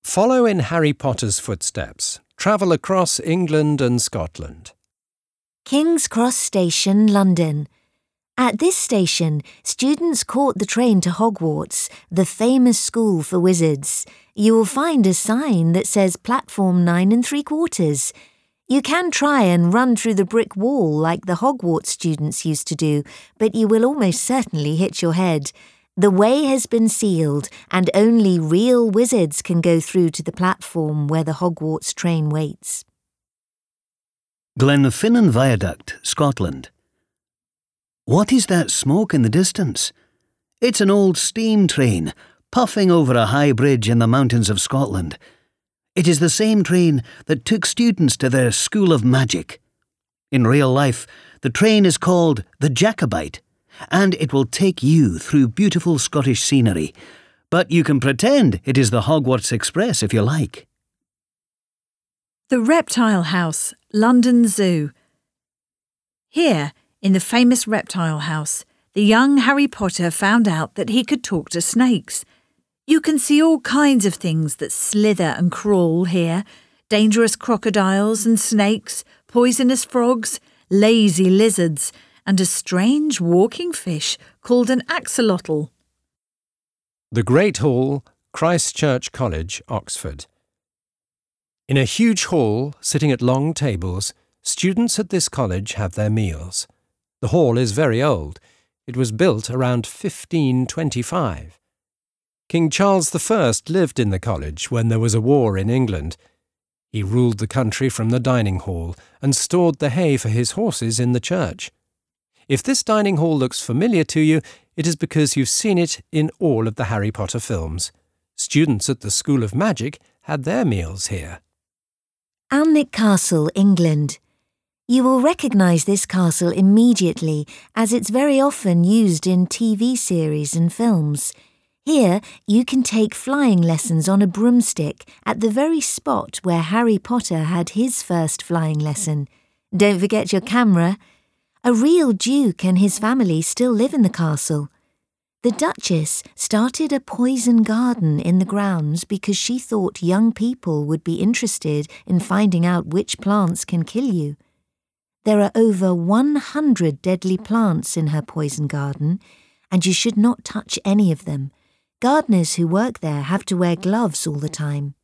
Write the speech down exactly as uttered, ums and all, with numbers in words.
Follow in Harry Potter's footsteps. Travel across England and Scotland. King's Cross Station, London. At this station, students caught the train to Hogwarts, the famous school for wizards. You will find a sign that says platform nine and three quarters. You can try and run through the brick wall like the Hogwarts students used to do, but you will almost certainly hit your head. The way has been sealed, and only real wizards can go through to the platform where the Hogwarts train waits. Glenfinnan Viaduct, Scotland. What is that smoke in the distance? It's an old steam train, puffing over a high bridge in the mountains of Scotland. It is the same train that took students to their School of Magic. In real life, the train is called the Jacobite, and it will take you through beautiful Scottish scenery. But you can pretend it is the Hogwarts Express if you like. The Reptile House, London Zoo. Here, in the famous Reptile House, the young Harry Potter found out that he could talk to snakes. You can see all kinds of things that slither and crawl here. Dangerous crocodiles and snakes, poisonous frogs, lazy lizards, and a strange walking fish called an axolotl. The Great Hall, Christ Church College, Oxford. In a huge hall, sitting at long tables, students at this college have their meals. The hall is very old. It was built around fifteen twenty-five. King Charles the First lived in the college when there was a war in England. He ruled the country from the dining hall and stored the hay for his horses in the church. If this dining hall looks familiar to you, it is because you've seen it in all of the Harry Potter films. Students at the School of Magic had their meals here. Alnwick Castle, England. You will recognise this castle immediately, as it's very often used in T V series and films. Here, you can take flying lessons on a broomstick at the very spot where Harry Potter had his first flying lesson. Don't forget your camera. A real duke and his family still live in the castle. The Duchess started a poison garden in the grounds because she thought young people would be interested in finding out which plants can kill you. There are over one hundred deadly plants in her poison garden, and you should not touch any of them. Gardeners who work there have to wear gloves all the time.